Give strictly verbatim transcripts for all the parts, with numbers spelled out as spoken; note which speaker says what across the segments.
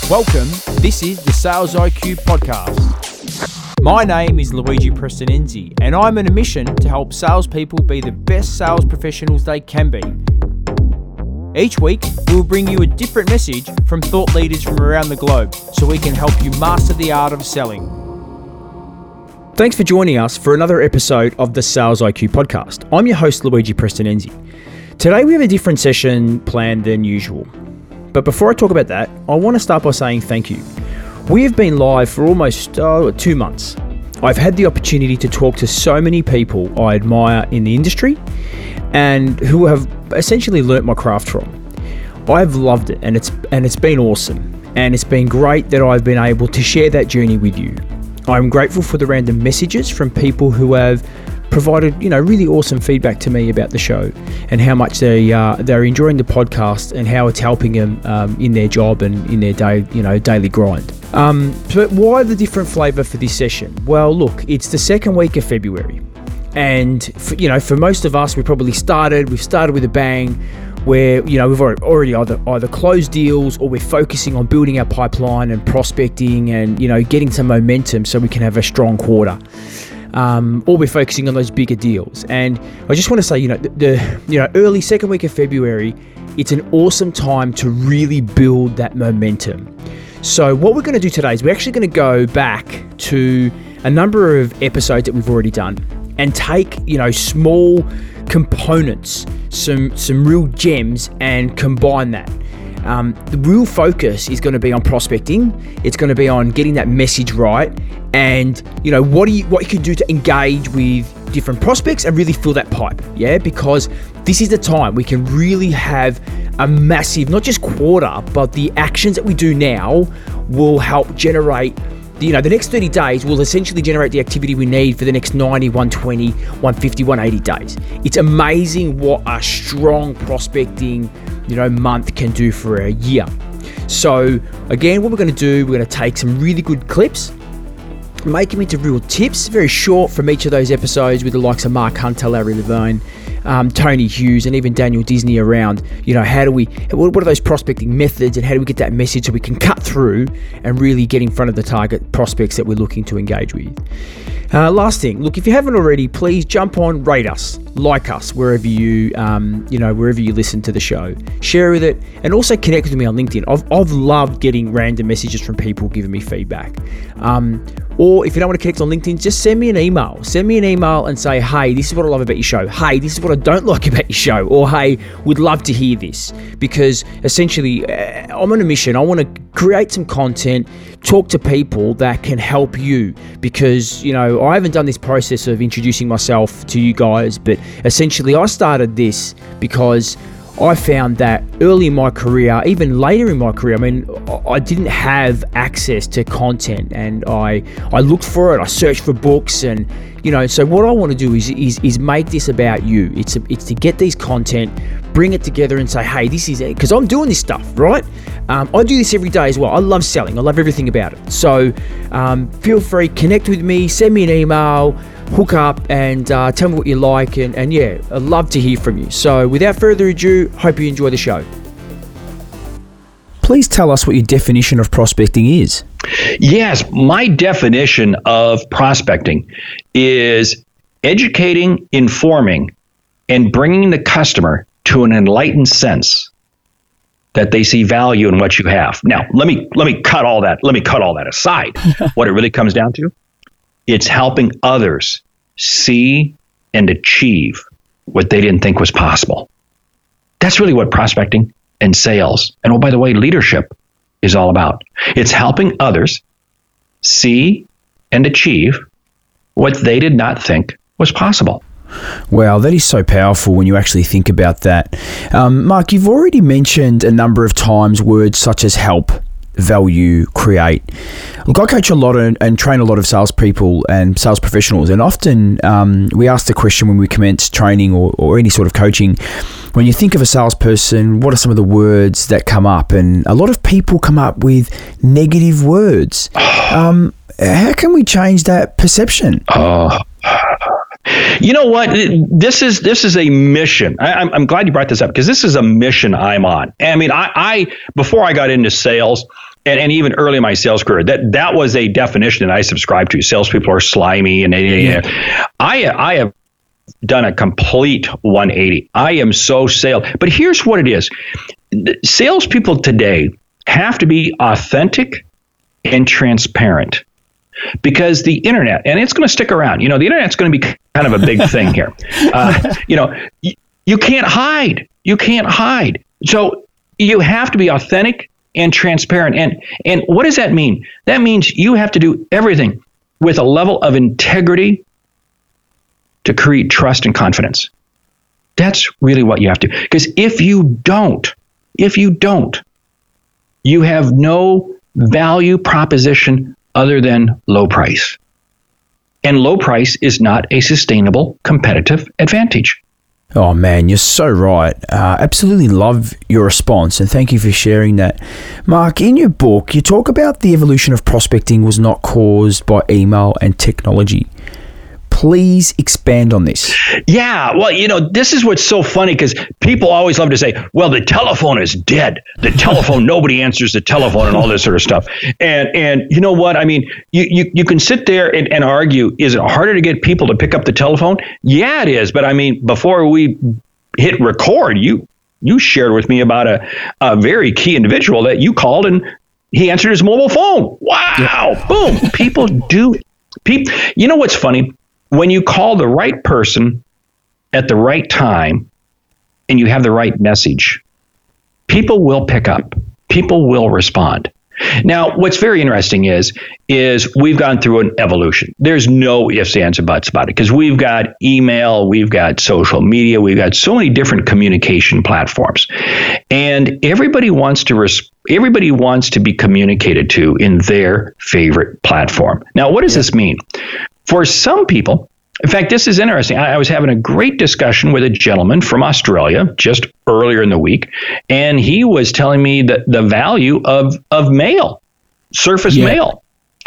Speaker 1: Welcome, this is the Sales I Q Podcast. My name is Luigi Prestonenzi, and I'm on a mission to help salespeople be the best sales professionals they can be. Each week, we'll bring you a different message from thought leaders from around the globe, so we can help you master the art of selling. Thanks for joining us for another episode of the Sales I Q Podcast. I'm your host, Luigi Prestonenzi. Today, we have a different session planned than usual. But before I talk about that, I want to start by saying thank you. We have been live for almost uh, two months. I've had the opportunity to talk to so many people I admire in the industry and who have essentially learnt my craft from. I've loved it and it's and it's been awesome. And it's been great that I've been able to share that journey with you. I'm grateful for the random messages from people who have provided, you know, really awesome feedback to me about the show and how much they uh, they're enjoying the podcast and how it's helping them um, in their job and in their day, you know, daily grind. Um, but why the different flavour for this session? Well, look, it's the second week of February, and for, you know, for most of us, we probably started. We've started with a bang, where you know we've already either either closed deals or we're focusing on building our pipeline and prospecting and you know getting some momentum so we can have a strong quarter. Um, or we're focusing on those bigger deals. And I just want to say, you know, the, the you know early second week of February, it's an awesome time to really build that momentum. So what we're going to do today is we're actually going to go back to a number of episodes that we've already done and take, you know, small components, some some real gems, and combine that. Um, the real focus is going to be on prospecting. It's going to be on getting that message right, and you know what do you what you can do to engage with different prospects and really fill that pipe. Yeah, because this is the time we can really have a massive, not just quarter, but the actions that we do now will help generate. You know, the next thirty days will essentially generate the activity we need for the next ninety, one twenty, one fifty, one eighty days. It's amazing what a strong prospecting, you know, month can do for a year. So again, what we're going to do, we're going to take some really good clips, make them into real tips, very short from each of those episodes with the likes of Mark Hunter, Larry Levine, um, Tony Hughes, and even Daniel Disney around, you know, how do we, what are those prospecting methods and how do we get that message so we can cut through and really get in front of the target prospects that we're looking to engage with. Uh, last thing, look, if you haven't already, please jump on, rate us, like us wherever you, um, you know, wherever you listen to the show. Share with it, and also connect with me on LinkedIn. I've I've loved getting random messages from people giving me feedback. Um, or if you don't want to connect on LinkedIn, just send me an email. Send me an email and say, hey, this is what I love about your show. Hey, this is what I don't like about your show. Or hey, would love to hear this. Because essentially, uh, I'm on a mission. I want to create some content, talk to people that can help you. Because, you know, I haven't done this process of introducing myself to you guys, but essentially I started this because I found that early in my career, even later in my career, I mean, I didn't have access to content, and I I looked for it. I searched for books, and you know. So what I want to do is is is make this about you. It's a, it's to get these content, bring it together, and say, hey, this is it, because I'm doing this stuff, right? Um, I do this every day as well. I love selling. I love everything about it. So um, feel free, connect with me, send me an email, hook up, and uh, tell me what you like, and, and yeah, I'd love to hear from you. So without further ado, hope you enjoy the show. Please tell us what your definition of prospecting is.
Speaker 2: Yes, my definition of prospecting is educating, informing, and bringing the customer to an enlightened sense that they see value in what you have. Now, let me let me cut all that. Let me cut all that aside. What it really comes down to, it's helping others see and achieve what they didn't think was possible. That's really what prospecting and sales, and oh, by the way, leadership is all about. It's helping others see and achieve what they did not think was possible.
Speaker 1: Wow, that is so powerful when you actually think about that. Um, Mark, you've already mentioned a number of times words such as help, value, create. Look, I coach a lot and, and train a lot of salespeople and sales professionals, and often um, we ask the question when we commence training or, or any sort of coaching, when you think of a salesperson, what are some of the words that come up? And a lot of people come up with negative words. Um, how can we change that perception?
Speaker 2: Oh, You know what? This is this is a mission. I, I'm, I'm glad you brought this up because this is a mission I'm on. I mean, I, I before I got into sales and, and even early in my sales career, that that was a definition that I subscribed to. Salespeople are slimy, and they, yeah. I I have done a complete one eighty. I am so sales. But here's what it is: salespeople today have to be authentic and transparent. Because the internet, and it's going to stick around. You know, the internet's going to be kind of a big thing here. Uh, you know, y- you can't hide. You can't hide. So you have to be authentic and transparent. And and what does that mean? That means you have to do everything with a level of integrity to create trust and confidence. That's really what you have to. Because if you don't, if you don't, you have no value proposition other than low price. And low price is not a sustainable competitive advantage.
Speaker 1: Oh man, you're so right. Uh, absolutely love your response, and thank you for sharing that. Mark, in your book, you talk about the evolution of prospecting was not caused by email and technology. Please expand on this.
Speaker 2: Yeah, well, you know, this is what's so funny because people always love to say, well, the telephone is dead. The telephone, nobody answers the telephone and all this sort of stuff. And and you know what? I mean, you you, you can sit there and, and argue, is it harder to get people to pick up the telephone? Yeah, it is. But I mean, before we hit record, you you shared with me about a, a very key individual that you called and he answered his mobile phone. Wow. Yeah. Boom. People do. People, you know what's funny? When you call the right person at the right time and you have the right message, people will pick up. People will respond. Now, what's very interesting is, is we've gone through an evolution. There's no ifs, ands, and buts about it because we've got email, we've got social media, we've got so many different communication platforms. And everybody wants to res- everybody wants to be communicated to in their favorite platform. Now, what does yeah. this mean? For some people, in fact, this is interesting. I, I was having a great discussion with a gentleman from Australia just earlier in the week, and he was telling me that the value of, of mail, surface yeah. mail.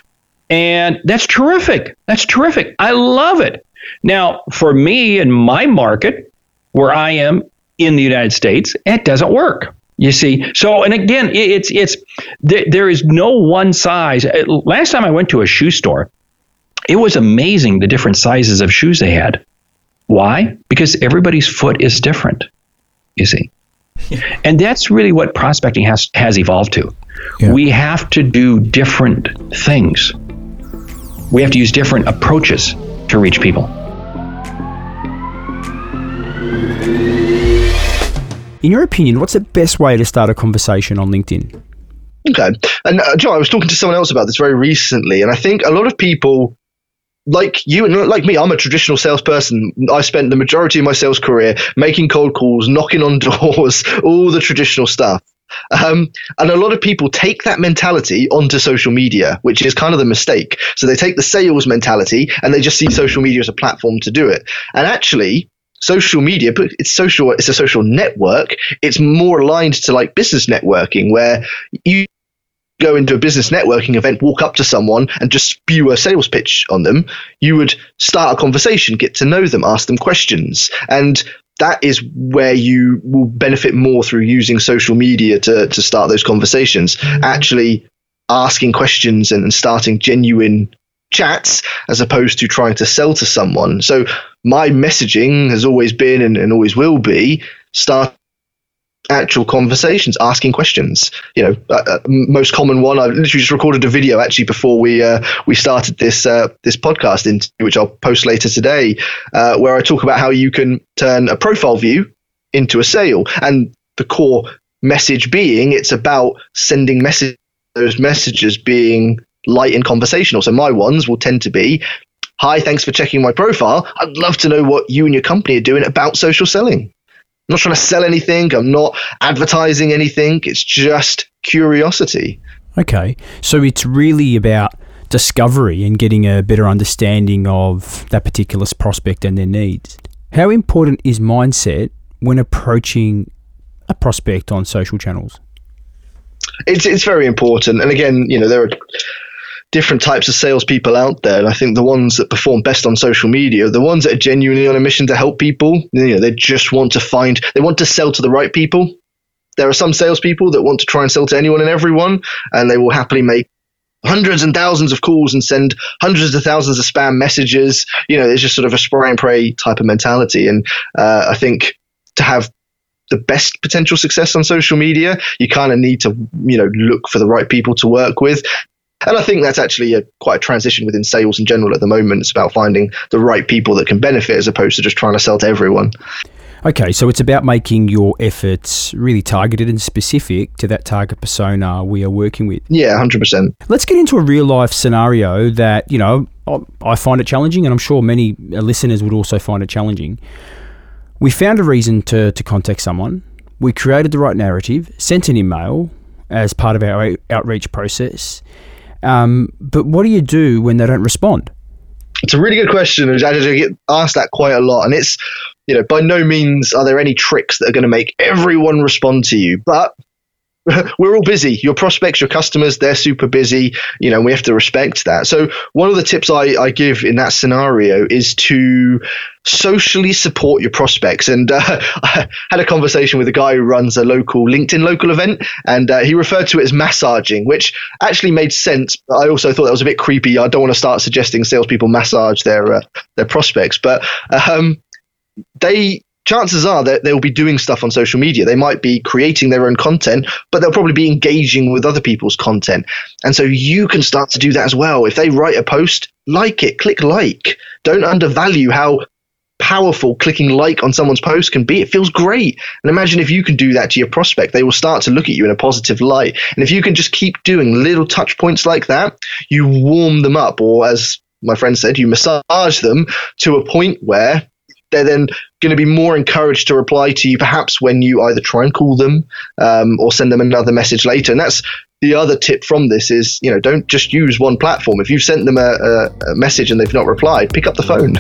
Speaker 2: And that's terrific. That's terrific. I love it. Now, for me and my market, where I am in the United States, it doesn't work. You see, so and again, it's it's there, there is no one size. Last time I went to a shoe store, it was amazing the different sizes of shoes they had. Why? Because everybody's foot is different, you see. Yeah. And that's really what prospecting has, has evolved to. Yeah. We have to do different things. We have to use different approaches to reach people.
Speaker 1: In your opinion, what's the best way to start a conversation on LinkedIn?
Speaker 3: Okay. And uh, Joe, I was talking to someone else about this very recently, and I think a lot of people like you and like me, I'm a traditional salesperson. I spent the majority of my sales career making cold calls, knocking on doors, all the traditional stuff. Um, and a lot of people take that mentality onto social media, which is kind of the mistake. So they take the sales mentality and they just see social media as a platform to do it. And actually, social media, but it's social, it's a social network. It's more aligned to like business networking, where you go into a business networking event, walk up to someone and just spew a sales pitch on them. You would start a conversation, get to know them, ask them questions. And that is where you will benefit more through using social media to, to start those conversations, actually asking questions and starting genuine chats as opposed to trying to sell to someone. So my messaging has always been and, and always will be start actual conversations, asking questions. You know, uh, uh, most common one. I literally just recorded a video actually before we uh, we started this uh, this podcast, in which I'll post later today, uh, where I talk about how you can turn a profile view into a sale, and the core message being it's about sending messages. Those messages being light and conversational. So my ones will tend to be, "Hi, thanks for checking my profile. I'd love to know what you and your company are doing about social selling." I'm not trying to sell anything. I'm not advertising anything. It's just curiosity.
Speaker 1: Okay. So it's really about discovery and getting a better understanding of that particular prospect and their needs. How important is mindset when approaching a prospect on social channels?
Speaker 3: It's it's very important. And again, you know, there are different types of salespeople out there. And I think the ones that perform best on social media are the ones that are genuinely on a mission to help people. You know, they just want to find, they want to sell to the right people. There are some salespeople that want to try and sell to anyone and everyone, and they will happily make hundreds and thousands of calls and send hundreds of thousands of spam messages. You know, it's just sort of a spray and pray type of mentality. And uh, I think to have the best potential success on social media, you kind of need to, you know, look for the right people to work with. And I think that's actually a quite a transition within sales in general at the moment. It's about finding the right people that can benefit as opposed to just trying to sell to everyone.
Speaker 1: Okay, so it's about making your efforts really targeted and specific to that target persona we are working with.
Speaker 3: Yeah, one hundred percent.
Speaker 1: Let's get into a real life scenario that, you know, I find it challenging, and I'm sure many listeners would also find it challenging. We found a reason to, to contact someone. We created the right narrative, sent an email as part of our outreach process. Um, but what do you do when they don't respond?
Speaker 3: It's a really good question. I get asked that quite a lot. And it's, you know, by no means are there any tricks that are going to make everyone respond to you. But we're all busy. Your prospects, your customers, they're super busy. You know, we have to respect that. So one of the tips I, I give in that scenario is to socially support your prospects. And uh, I had a conversation with a guy who runs a local LinkedIn local event, and uh, he referred to it as massaging, which actually made sense. But I also thought that was a bit creepy. I don't want to start suggesting salespeople massage their uh, their prospects, but um, they. Chances are that they'll be doing stuff on social media. They might be creating their own content, but they'll probably be engaging with other people's content. And so you can start to do that as well. If they write a post, like it, click like. Don't undervalue how powerful clicking like on someone's post can be. It feels great. And imagine if you can do that to your prospect, they will start to look at you in a positive light. And if you can just keep doing little touch points like that, you warm them up, or as my friend said, you massage them to a point where they're then going to be more encouraged to reply to you, perhaps when you either try and call them um, or send them another message later. And that's the other tip from this is, you know, don't just use one platform. If you've sent them a, a, a message and they've not replied, pick up the phone.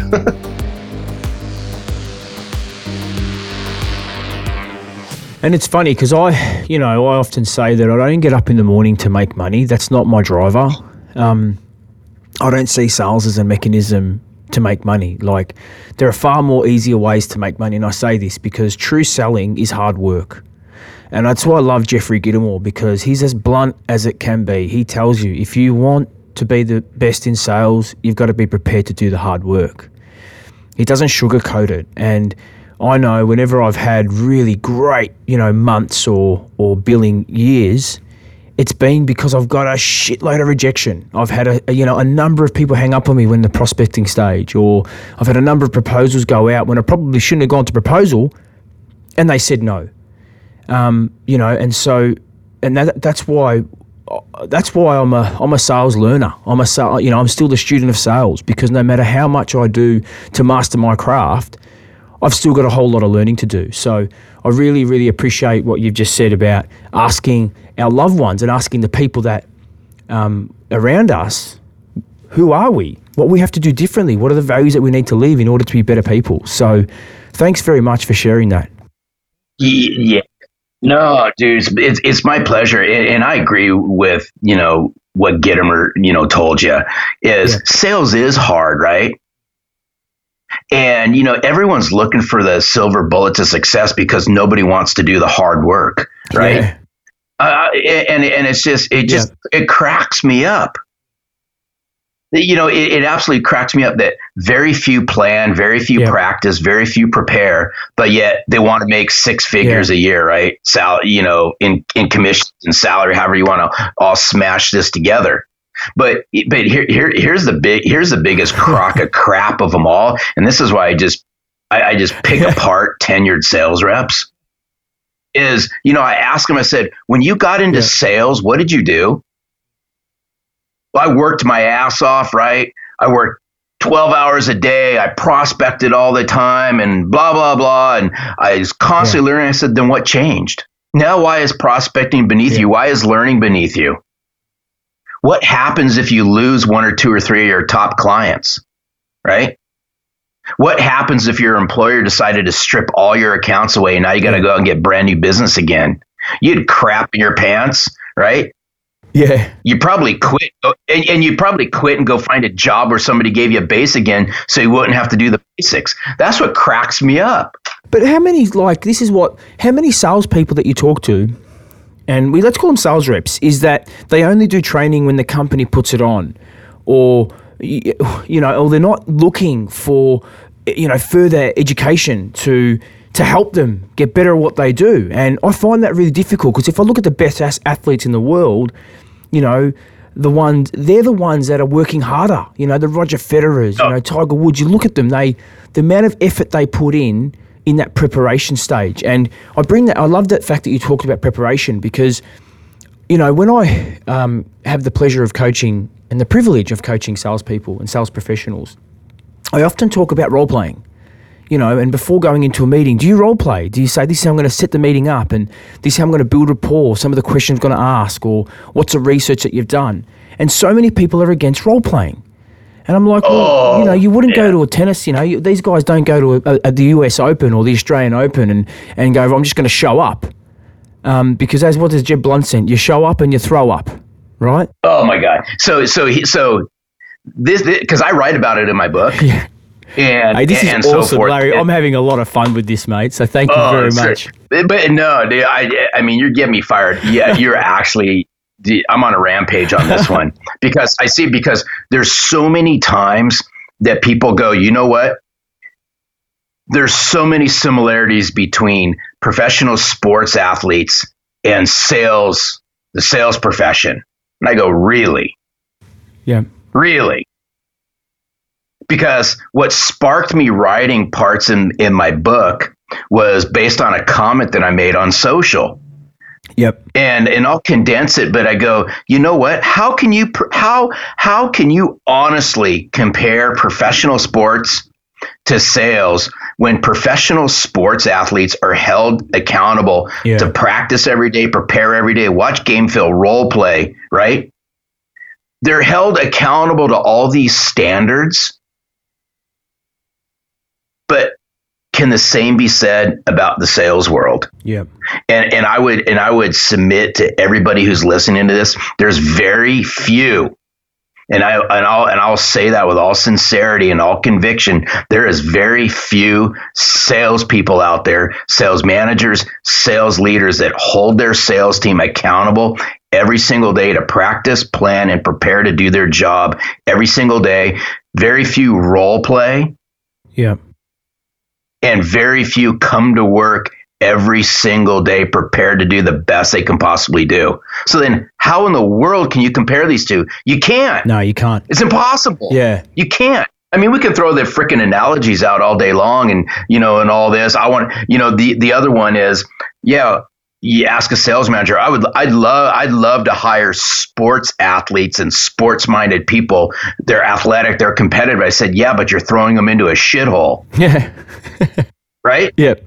Speaker 1: And it's funny because I, you know, I often say that I don't get up in the morning to make money. That's not my driver. Um, I don't see sales as a mechanism to make money. Like, there are far more easier ways to make money. And I say this because true selling is hard work. And that's why I love Jeffrey Gittermore, because he's as blunt as it can be. He tells you, if you want to be the best in sales, you've got to be prepared to do the hard work. He doesn't sugarcoat it. And I know whenever I've had really great, you know, months or, or billing years, it's been because I've got a shitload of rejection. I've had a, a you know a number of people hang up on me when the prospecting stage, or I've had a number of proposals go out when I probably shouldn't have gone to proposal, and they said no. Um, you know, and so and that that's why that's why I'm a I'm a sales learner. I'm a you know I'm still the student of sales, because no matter how much I do to master my craft, I've still got a whole lot of learning to do. So I really, really appreciate what you've just said about asking our loved ones and asking the people that um, around us, who are we? What we have to do differently? What are the values that we need to live in order to be better people? So thanks very much for sharing that.
Speaker 2: Yeah. No, dude, it's it's my pleasure. And, and I agree with, you know, what Gittermore, you know, told you is yeah. Sales is hard, right? And, you know, everyone's looking for the silver bullet to success because nobody wants to do the hard work, right? Yeah. Uh, and and it's just, it just, yeah. it cracks me up. You know, it, it absolutely cracks me up that very few plan, very few yeah. practice, very few prepare, but yet they want to make six figures yeah. a year, right? Sal, you know, in, in commissions and salary, however you want to all smash this together. But but here here here's the big here's the biggest crock of crap of them all, and this is why I just I, I just pick apart tenured sales reps. Is you know I asked them, I said, when you got into yeah. sales, what did you do? Well, I worked my ass off, right? I worked twelve hours a day. I prospected all the time, and blah blah blah, and I was constantly yeah. learning. I said, then what changed? Now, why is prospecting beneath yeah. you? Why is learning beneath you? What happens if you lose one or two or three of your top clients, right? What happens if your employer decided to strip all your accounts away and now you got to go out and get brand new business again? You'd crap in your pants, right?
Speaker 1: Yeah.
Speaker 4: You probably quit, and, and you probably quit and go find a job where somebody gave you a base again, so you wouldn't have to do the basics. That's what cracks me up.
Speaker 1: But how many, like, this is what, how many salespeople that you talk to, and we let's call them sales reps, is that they only do training when the company puts it on, or, you know, or they're not looking for, you know, further education to to help them get better at what they do. And I find that really difficult, because if I look at the best athletes in the world, you know, the ones, they're the ones that are working harder. You know, the Roger Federers, oh. you know, Tiger Woods, you look at them, they, the amount of effort they put in, in that preparation stage. And I bring that, I love that fact that you talked about preparation, because, you know, when I um, have the pleasure of coaching and the privilege of coaching salespeople and sales professionals, I often talk about role playing, you know, and before going into a meeting, do you role play? Do you say, this is how I'm going to set the meeting up, and this is how I'm going to build rapport, some of the questions I'm going to ask, or what's the research that you've done? And so many people are against role playing. And I'm like, well,
Speaker 4: oh,
Speaker 1: you know, you wouldn't
Speaker 4: yeah.
Speaker 1: go to a tennis, you know, you, these guys don't go to a, a, the U S Open or the Australian Open and, and go, I'm just going to show up. Um, because as what does Jeb Blunt say, you show up and you throw up, right?
Speaker 4: Oh my God. So, so, he, so this, because I write about it in my book.
Speaker 1: Yeah.
Speaker 4: And,
Speaker 1: hey, this
Speaker 4: and
Speaker 1: is awesome,
Speaker 4: so forth.
Speaker 1: Larry. I'm having a lot of fun with this, mate. So thank you
Speaker 4: oh,
Speaker 1: very
Speaker 4: sure.
Speaker 1: much.
Speaker 4: But no, dude, I, I mean, you're getting me fired. Yeah, you're actually, I'm on a rampage on this one, because I see, because there's so many times that people go, you know what? There's so many similarities between professional sports athletes and sales, the sales profession. And I go, really?
Speaker 1: Yeah.
Speaker 4: Really? Because what sparked me writing parts in, in my book was based on a comment that I made on social.
Speaker 1: Yep.
Speaker 4: And and I'll condense it, but I go, you know what? How can you how how can you honestly compare professional sports to sales when professional sports athletes are held accountable
Speaker 1: yeah.
Speaker 4: to practice every day, prepare every day, watch game film, role play, right? They're held accountable to all these standards. But can the same be said about the sales world?
Speaker 1: Yeah.
Speaker 4: And and I would and I would submit to everybody who's listening to this, there's very few, and I and I'll and I'll say that with all sincerity and all conviction, there is very few salespeople out there, sales managers, sales leaders that hold their sales team accountable every single day to practice, plan, and prepare to do their job every single day. Very few role play.
Speaker 1: Yeah.
Speaker 4: And very few come to work every single day prepared to do the best they can possibly do. So then how in the world can you compare these two? You can't.
Speaker 1: No, you can't.
Speaker 4: It's impossible.
Speaker 1: Yeah.
Speaker 4: You can't. I mean, we can throw the freaking analogies out all day long and, you know, and all this. I want, you know, the, the other one is, yeah, you ask a sales manager, I would, I'd love, I'd love to hire sports athletes and sports minded people. They're athletic, they're competitive. I said, yeah, but you're throwing them into a shithole.
Speaker 1: Yeah.
Speaker 4: Right?
Speaker 1: Yep.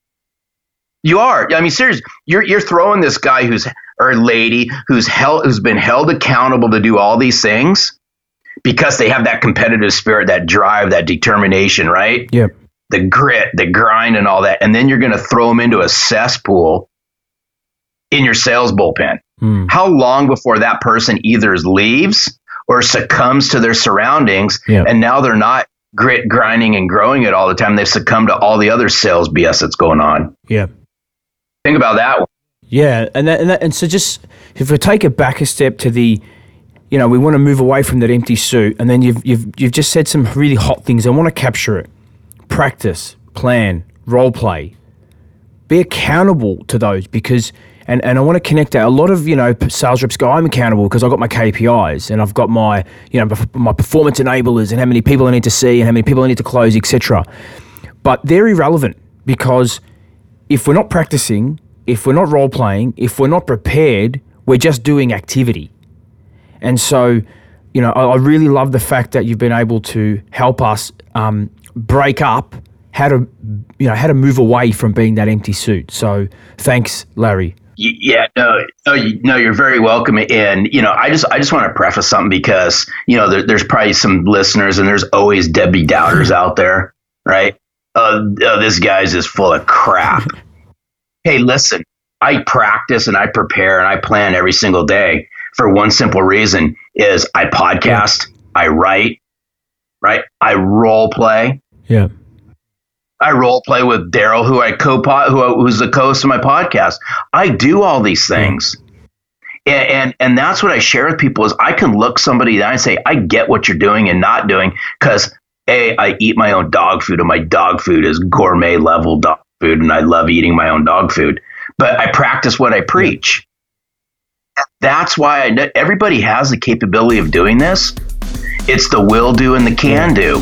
Speaker 4: You are. I mean, seriously, you're, you're throwing this guy who's, or lady who's held, who's been held accountable to do all these things because they have that competitive spirit, that drive, that determination, right?
Speaker 1: Yep.
Speaker 4: The grit, the grind and all that. And then you're going to throw them into a cesspool in your sales bullpen.
Speaker 1: Mm.
Speaker 4: How long before that person either leaves or succumbs to their surroundings,
Speaker 1: yeah.
Speaker 4: and now they're not grit, grinding, and growing it all the time. They've succumbed to all the other sales B S that's going on.
Speaker 1: Yeah.
Speaker 4: Think about that one.
Speaker 1: Yeah, and that, and that, and so just if we take it back a step to the, you know, we want to move away from that empty suit, and then you've you've you've just said some really hot things. I want to capture it. Practice, plan, role play. Be accountable to those, because. And and I want to connect that. A lot of, you know, sales reps go, I'm accountable because I've got my K P Is and I've got my, you know, my performance enablers and how many people I need to see and how many people I need to close, et cetera. But they're irrelevant, because if we're not practicing, if we're not role playing, if we're not prepared, we're just doing activity. And so, you know, I, I really love the fact that you've been able to help us um, break up how to, you know, how to move away from being that empty suit. So thanks, Larry.
Speaker 4: Yeah, no, no, no, you're very welcome. And, you know, I just, I just want to preface something, because, you know, there, there's probably some listeners and there's always Debbie Doubters out there, right? Uh, uh, this guy's just full of crap. Hey, listen, I practice and I prepare and I plan every single day. for one simple reason is I podcast, I write, right? I role play.
Speaker 1: Yeah.
Speaker 4: I role play with Daryl, who I co who who's the co-host of my podcast. I do all these things. And, and and that's what I share with people is I can look somebody down and say, I get what you're doing and not doing, because A, I eat my own dog food, and my dog food is gourmet level dog food, and I love eating my own dog food. But I practice what I preach. That's why I know everybody has the capability of doing this. It's the will do and the can do.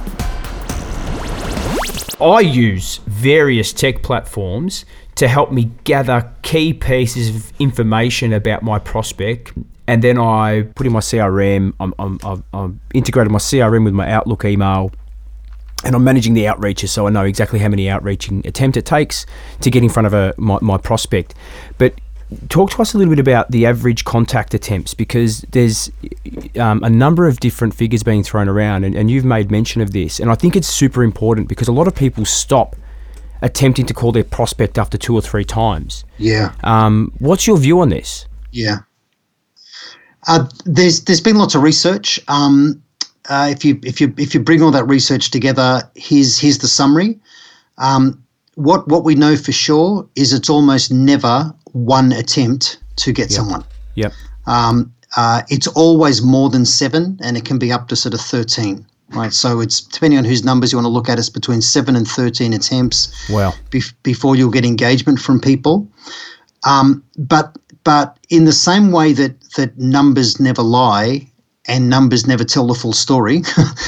Speaker 1: I use various tech platforms to help me gather key pieces of information about my prospect, and then I put in my C R M. I'm, I'm, I've, I've integrated my C R M with my Outlook email, and I'm managing the outreaches, so I know exactly how many outreaching attempts it takes to get in front of a my, my prospect. But talk to us a little bit about the average contact attempts, because there's um, a number of different figures being thrown around, and, and you've made mention of this, and I think it's super important because a lot of people stop attempting to call their prospect after two or three times.
Speaker 5: Yeah.
Speaker 1: Um, what's your view on this?
Speaker 5: Yeah. Uh, there's there's been lots of research. Um, uh, if you if you if you bring all that research together, here's here's the summary. Um, what what we know for sure is it's almost never one attempt to get
Speaker 1: Yep.
Speaker 5: someone.
Speaker 1: Yep.
Speaker 5: Um, uh, it's always more than seven, and it can be up to sort of thirteen. Right, so it's depending on whose numbers you want to look at. It's between seven and thirteen attempts.
Speaker 1: Wow.
Speaker 5: Bef- before you'll get engagement from people. Um, but but in the same way that that numbers never lie and numbers never tell the full story,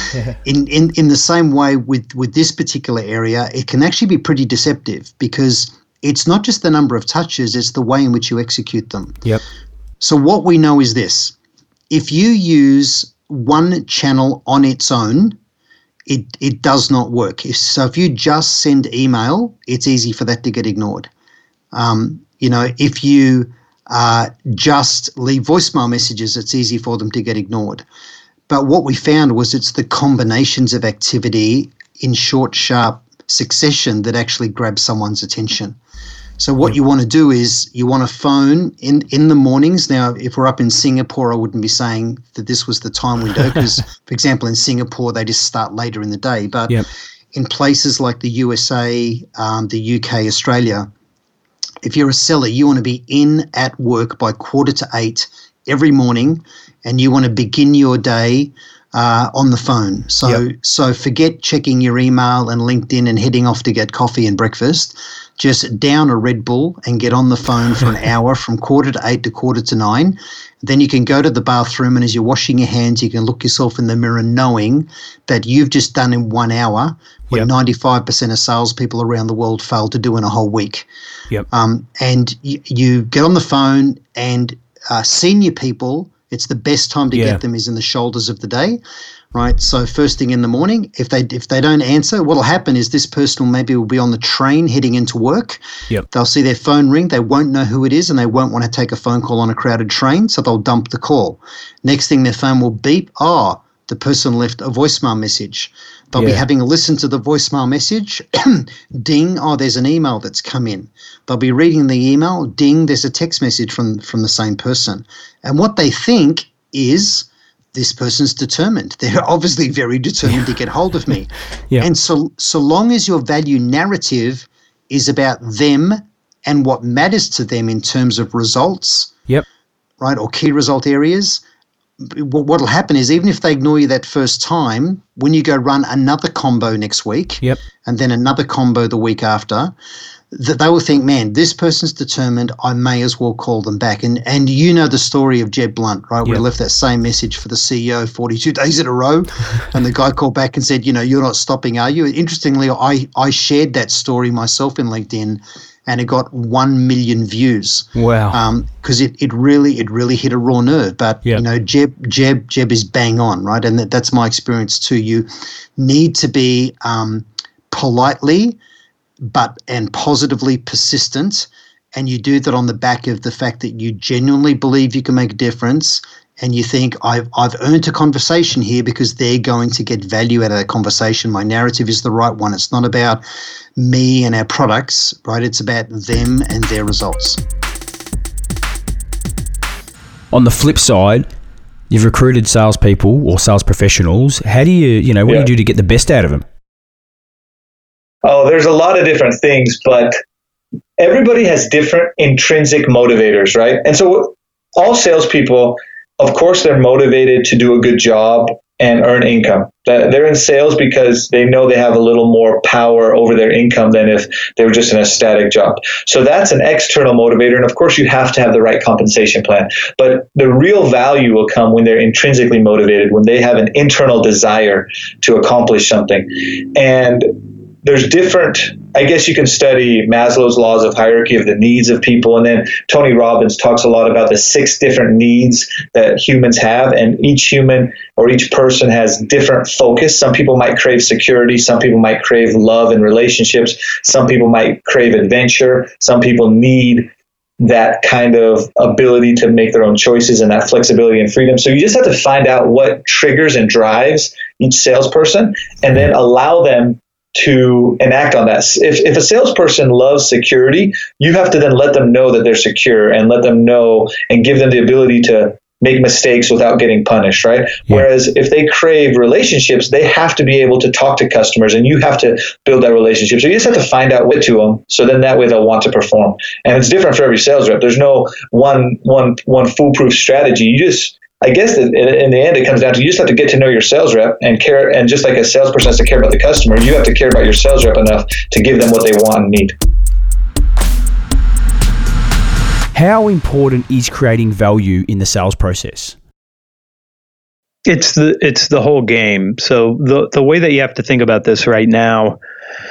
Speaker 5: in, in in the same way with with this particular area, it can actually be pretty deceptive, because it's not just the number of touches; it's the way in which you execute them.
Speaker 1: Yep.
Speaker 5: So what we know is this: if you use one channel on its own, it it does not work. If, so if you just send email, it's easy for that to get ignored. Um, you know, if you uh, just leave voicemail messages, it's easy for them to get ignored. But what we found was it's the combinations of activity in short, sharp succession that actually grabs someone's attention. So what you want to do is you want to phone in, in the mornings. Now, if we're up in Singapore, I wouldn't be saying that this was the time window because, for example, in Singapore, they just start later in the day. But
Speaker 1: Yep.
Speaker 5: in places like the U S A, um, the U K, Australia, if you're a seller, you want to be in at work by quarter to eight every morning, and you want to begin your day uh, on the phone. So,
Speaker 1: Yep.
Speaker 5: so forget checking your email and LinkedIn and heading off to get coffee and breakfast. Just down a Red Bull and get on the phone for an hour from quarter to eight to quarter to nine. Then you can go to the bathroom, and as you're washing your hands, you can look yourself in the mirror knowing that you've just done in one hour what
Speaker 1: Yep.
Speaker 5: ninety-five percent of salespeople around the world fail to do in a whole week.
Speaker 1: Yep.
Speaker 5: Um, and you, you get on the phone, and uh, senior people, it's the best time to
Speaker 1: Yeah.
Speaker 5: get them is in the shoulders of the day. Right, so first thing in the morning, if they if they don't answer, what'll happen is this person will maybe will be on the train heading into work.
Speaker 1: Yep.
Speaker 5: They'll see their phone ring. They won't know who it is, and they won't want to take a phone call on a crowded train, so they'll dump the call. Next thing, their phone will beep. Oh, the person left a voicemail message. They'll be
Speaker 1: Yeah.
Speaker 5: having a listen to the voicemail message. Ding, oh, there's an email that's come in. They'll be reading the email. Ding, there's a text message from from the same person. And what they think is, this person's determined. They're obviously very determined to get hold of me.
Speaker 1: Yeah.
Speaker 5: And so so long as your value narrative is about them and what matters to them in terms of results,
Speaker 1: Yep.
Speaker 5: right, or key result areas, what will happen is even if they ignore you that first time, when you go run another combo next week,
Speaker 1: Yep.
Speaker 5: and then another combo the week after, that they will think, man, this person's determined, I may as well call them back. And and you know the story of Jeb Blunt, right? We
Speaker 1: Yep.
Speaker 5: left that same message for the C E O forty-two days in a row, and the guy called back and said, you know, you're not stopping, are you? Interestingly, I, I shared that story myself in LinkedIn, and it got one million views.
Speaker 1: Wow.
Speaker 5: Um, because it, it really it really hit a raw nerve. But
Speaker 1: Yep.
Speaker 5: you know, Jeb Jeb Jeb is bang on, right? And that, that's my experience too. You need to be um, politely, but and positively persistent, and you do that on the back of the fact that you genuinely believe you can make a difference, and you think I've I've earned a conversation here because they're going to get value out of that conversation. My narrative is the right one. It's not about me and our products, right? It's about them and their results.
Speaker 1: on the flip side, you've recruited salespeople or sales professionals. How do you, you know, what
Speaker 6: Yeah.
Speaker 1: do you do to get the best out of them?
Speaker 6: Oh, there's a lot of different things, but everybody has different intrinsic motivators, right? And so all salespeople, of course, they're motivated to do a good job and earn income. They're in sales because they know they have a little more power over their income than if they were just in a static job. So that's an external motivator. And of course, you have to have the right compensation plan. But the real value will come when they're intrinsically motivated, when they have an internal desire to accomplish something. And there's different, I guess you can study Maslow's laws of hierarchy of the needs of people. And then Tony Robbins talks a lot about the six different needs that humans have. And each human or each person has different focus. Some people might crave security. Some people might crave love and relationships. Some people might crave adventure. Some people need that kind of ability to make their own choices and that flexibility and freedom. So you just have to find out what triggers and drives each salesperson and then allow them to enact on that. If, if a salesperson loves security, you have to then let them know that they're secure and let them know and give them the ability to make mistakes without getting punished, right? Yeah. Whereas if they crave relationships, they have to be able to talk to customers and you have to build that relationship. So you just have to find out what to them. So then that way they'll want to perform. And it's different for every sales rep. There's no one, one, one foolproof strategy. You just, I guess that in the end, it comes down to you just have to get to know your sales rep and care. And just like a salesperson has to care about the customer, you have to care about your sales rep enough to give them what they want and need.
Speaker 1: How important is creating value in the sales process?
Speaker 7: It's the it's the whole game. So the the way that you have to think about this right now,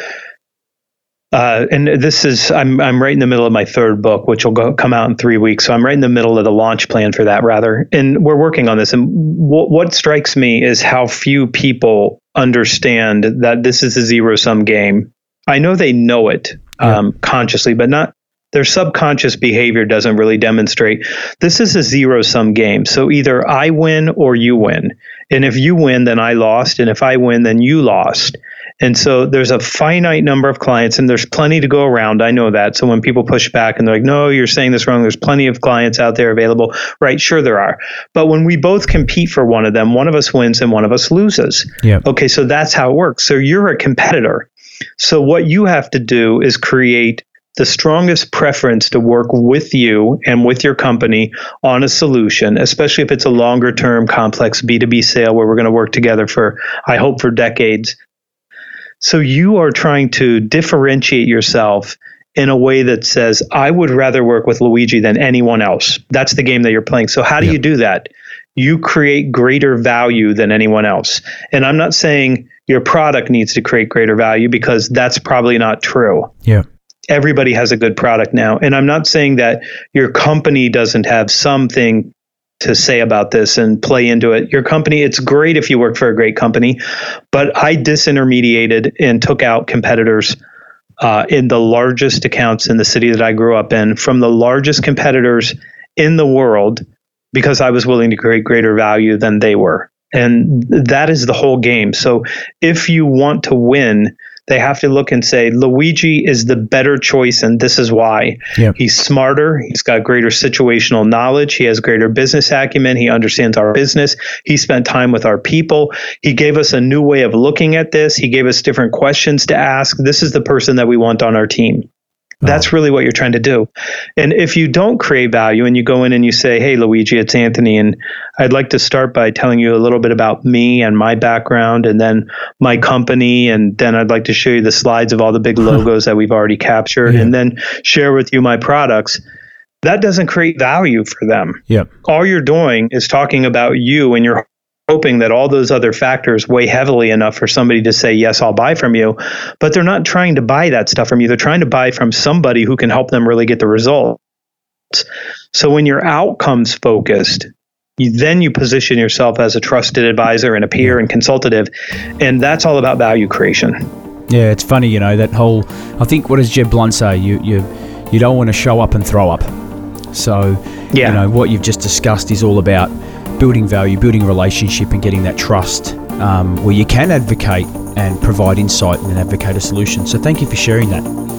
Speaker 7: uh, and this is I'm I'm right in the middle of my third book, which will go, come out in three weeks. So I'm right in the middle of the launch plan for that, rather. And we're working on this. And w- what strikes me is how few people understand that this is a zero sum game. I know they know it um, yeah. consciously, but not. Their subconscious behavior doesn't really demonstrate. This is a zero-sum game. So either I win or you win. And if you win, then I lost. And if I win, then you lost. And so there's a finite number of clients, and there's plenty to go around. I know that. So when people push back and they're like, no, you're saying this wrong, there's plenty of clients out there available. Right, sure there are. But when we both compete for one of them, one of us wins and one of us loses.
Speaker 1: Yeah.
Speaker 7: Okay, so that's how it works. So you're a competitor. So what you have to do is create the strongest preference to work with you and with your company on a solution, especially if it's a longer term complex B two B sale where we're going to work together for, I hope, for decades. So you are trying to differentiate yourself in a way that says, I would rather work with Luigi than anyone else. That's the game that you're playing. So how do yeah. you do that? You create greater value than anyone else. And I'm not saying your product needs to create greater value because that's probably not true.
Speaker 1: Yeah.
Speaker 7: Everybody has a good product now. And I'm not saying that your company doesn't have something to say about this and play into it. Your company, it's great if you work for a great company, but I disintermediated and took out competitors uh, in the largest accounts in the city that I grew up in from the largest competitors in the world because I was willing to create greater value than they were. And that is the whole game. So if you want to win, they have to look and say, Luigi is the better choice, and this is why. Yep. He's smarter. He's got greater situational knowledge. He has greater business acumen. He understands our business. He spent time with our people. He gave us a new way of looking at this. He gave us different questions to ask. This is the person that we want on our team. That's really what you're trying to do. And if you don't create value and you go in and you say, hey, Luigi, it's Anthony, and I'd like to start by telling you a little bit about me and my background and then my company. And then I'd like to show you the slides of all the big logos that we've already captured yeah. and then share with you my products. That doesn't create value for them.
Speaker 1: Yep.
Speaker 7: All you're doing is talking about you and you're hoping that all those other factors weigh heavily enough for somebody to say, yes, I'll buy from you. But they're not trying to buy that stuff from you. They're trying to buy from somebody who can help them really get the results. So when you're outcomes focused, you, then you position yourself as a trusted advisor and a peer and consultative. And that's all about value creation.
Speaker 1: Yeah, it's funny, you know, that whole, I think, what does Jeb Blunt say? You, you, you don't want to show up and throw up. So, yeah. you know, what you've just discussed is all about building value, building a relationship and getting that trust um, where you can advocate and provide insight and advocate a solution. So thank you for sharing that.